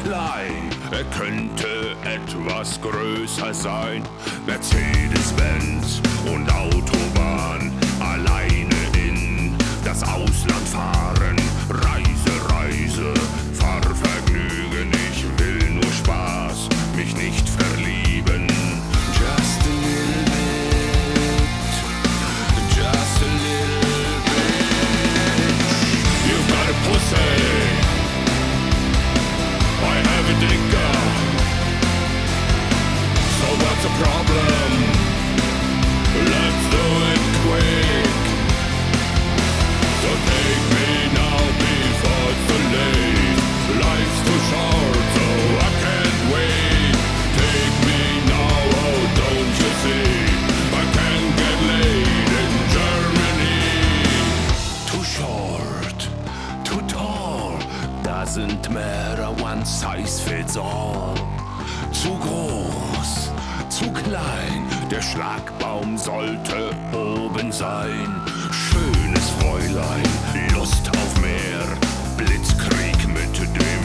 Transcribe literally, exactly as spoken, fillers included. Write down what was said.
klein, er könnte etwas größer sein. Mercedes-Benz und Autobahn, alleine in das Ausland fahren. Reise, Reise, Fahrvergnügen, ich will nur Spaß, mich nicht verlieben. Just a little bit, just a little bit. You've got a pussy, I have a dicker. So what's the problem? Let's do it quick. So take me now before it's too late. Life's too short, so I can't wait. Take me now, oh don't you see? I can't get laid in Germany. Too short, too tall, doesn't matter, one size fits all. Zu groß, zu klein, der Schlagbaum sollte oben sein. Schönes Fräulein, Lust auf mehr, Blitzkrieg mit dem